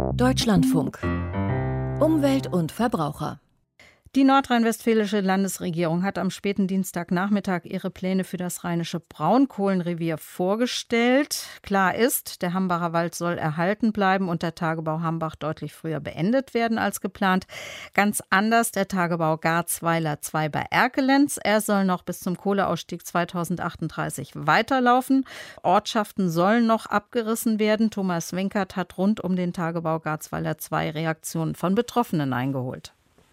Deutschlandfunk. Umwelt und Verbraucher. Die nordrhein-westfälische Landesregierung hat am späten Dienstagnachmittag ihre Pläne für das rheinische Braunkohlenrevier vorgestellt. Klar ist, der Hambacher Wald soll erhalten bleiben und der Tagebau Hambach deutlich früher beendet werden als geplant. Ganz anders der Tagebau Garzweiler 2 bei Erkelenz. Er soll noch bis zum Kohleausstieg 2038 weiterlaufen. Ortschaften sollen noch abgerissen werden. Thomas Winkert hat rund um den Tagebau Garzweiler 2 Reaktionen von Betroffenen eingeholt.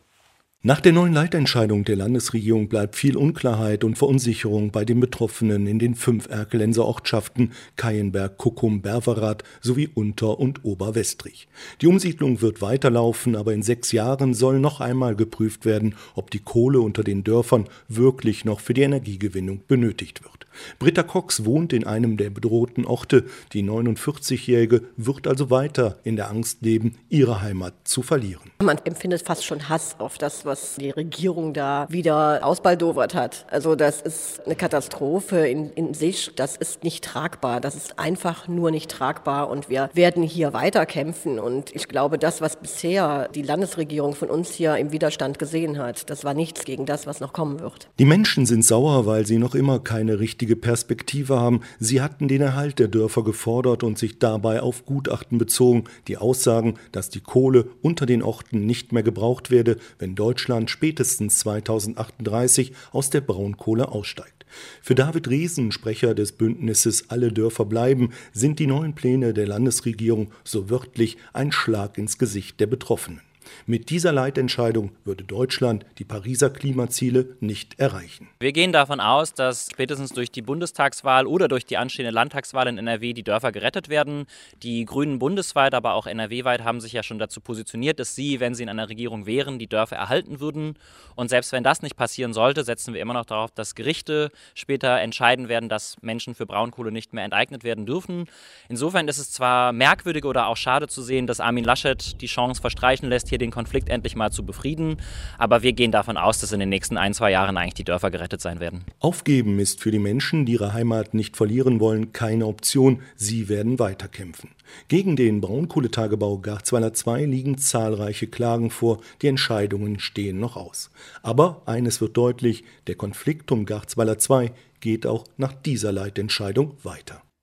Nach der neuen Leitentscheidung der Landesregierung bleibt viel Unklarheit und Verunsicherung bei den Betroffenen in den 5 Erkelenzer Ortschaften Keienberg, Kuckum, Berverath sowie Unter- und Oberwestrich. Die Umsiedlung wird weiterlaufen, aber in 6 Jahren soll noch einmal geprüft werden, ob die Kohle unter den Dörfern wirklich noch für die Energiegewinnung benötigt wird. Britta Cox wohnt in einem der bedrohten Orte. Die 49-Jährige wird also weiter in der Angst leben, ihre Heimat zu verlieren. Man empfindet fast schon Hass auf das, was die Regierung da wieder ausbaldowert hat. Also das ist eine Katastrophe in sich. Das ist nicht tragbar. Das ist einfach nur nicht tragbar. Und wir werden hier weiterkämpfen. Und ich glaube, das, was bisher die Landesregierung von uns hier im Widerstand gesehen hat, das war nichts gegen das, was noch kommen wird. Die Menschen sind sauer, weil sie noch immer keine richtige Perspektive haben. Sie hatten den Erhalt der Dörfer gefordert und sich dabei auf Gutachten bezogen, die aussagen, dass die Kohle unter den Orten nicht mehr gebraucht werde, wenn Deutschland spätestens 2038 aus der Braunkohle aussteigt. Für David Riesen, Sprecher des Bündnisses Alle Dörfer bleiben, sind die neuen Pläne der Landesregierung so wörtlich ein Schlag ins Gesicht der Betroffenen. Mit dieser Leitentscheidung würde Deutschland die Pariser Klimaziele nicht erreichen. Wir gehen davon aus, dass spätestens durch die Bundestagswahl oder durch die anstehende Landtagswahl in NRW die Dörfer gerettet werden. Die Grünen bundesweit, aber auch NRW-weit haben sich ja schon dazu positioniert, dass sie, wenn sie in einer Regierung wären, die Dörfer erhalten würden. Und selbst wenn das nicht passieren sollte, setzen wir immer noch darauf, dass Gerichte später entscheiden werden, dass Menschen für Braunkohle nicht mehr enteignet werden dürfen. Insofern ist es zwar merkwürdig oder auch schade zu sehen, dass Armin Laschet die Chance verstreichen lässt, hier den Konflikt endlich mal zu befrieden. Aber wir gehen davon aus, dass in den nächsten 1-2 Jahren eigentlich die Dörfer gerettet sein werden. Aufgeben ist für die Menschen, die ihre Heimat nicht verlieren wollen, keine Option. Sie werden weiterkämpfen. Gegen den Braunkohletagebau Garzweiler 2 liegen zahlreiche Klagen vor. Die Entscheidungen stehen noch aus. Aber eines wird deutlich, der Konflikt um Garzweiler 2 geht auch nach dieser Leitentscheidung weiter.